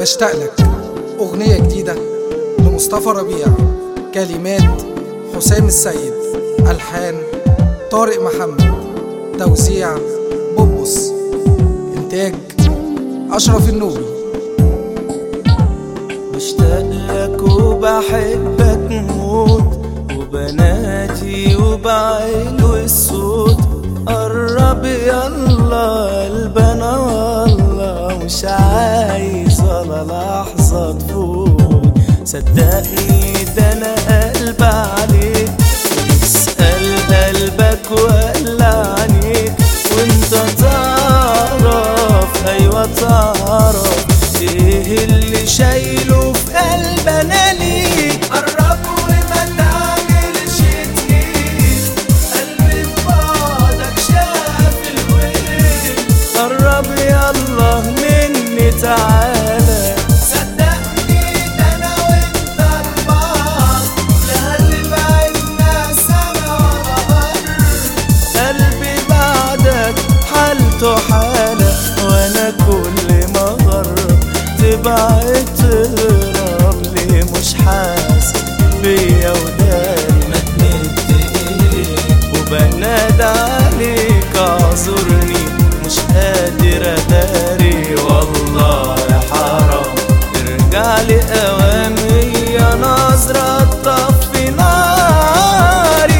بشتاق لك. أغنية جديدة لمصطفى ربيع، كلمات حسام السيد، ألحان طارق محمد، توزيع بوبوس، إنتاج أشرف النوبي. بشتاق لك وبحبك موت، وبنادي وبعلو الصوت، قرب يلا قلبنا والله مش عايز ولا لحظة تفوت. صدقني ده انا قلب عليك، اسأل قلبك وقلع عنيك، وانت تعرف ايوه تعرف ايه اللي شايله في قلبنا ليك. قرب وما تعملش تقيل، قلبي في بعدك شاف الويل. قرب يلا مني تعالى، صدقني ده انا وانت لبعض، لا اللي بعدنا سما ولا بر. قلبي بعدك حالته حالة، وانا كل ما غرب تبعد تهرب ليه مش حاسس بيا وداري. ما تمد ايديك وبنادى عليك اعذرني مش قادر اداري، والله يا حرام ترجع لي اوامي يا نظرة تطفي ناري.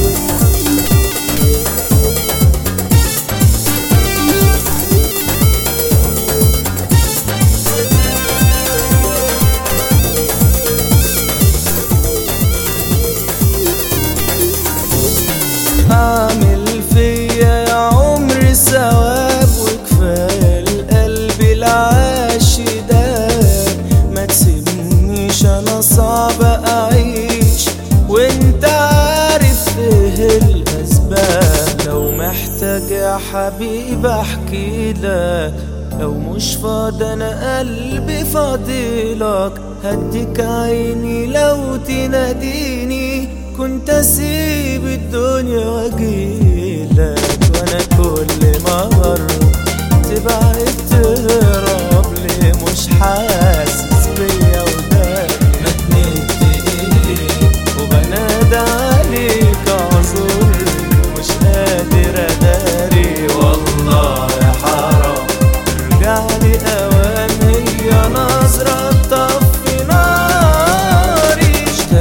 عامل فيا يا عمري ثواب، وكفاية القلب العاش ده. ما تسيبنيش انا صعب اعيش، وانت عارف ايه الاسباب. لو محتاج يا حبيبي احكي لك، لو مش فاضي انا قلبي فاضيلك. هديك عيني لو تناديني، كنت اسيب الدنيا واجيلك. وانا كل ما اغرب تبعد تهرب ليه مش حاسس بيا وداري. ما تمد ايديك وبنادى عليك اعذرني مش قادر اداري، والله يا حرام ترجع لي اوامي يا نظرة تطفي ناري.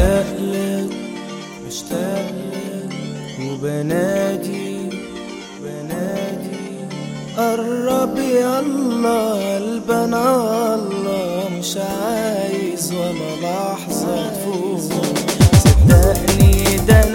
مشتاق لك وبنادي قرب يلا قلبنا الله مش عايز ولا لحظة تفوت. صدقني ده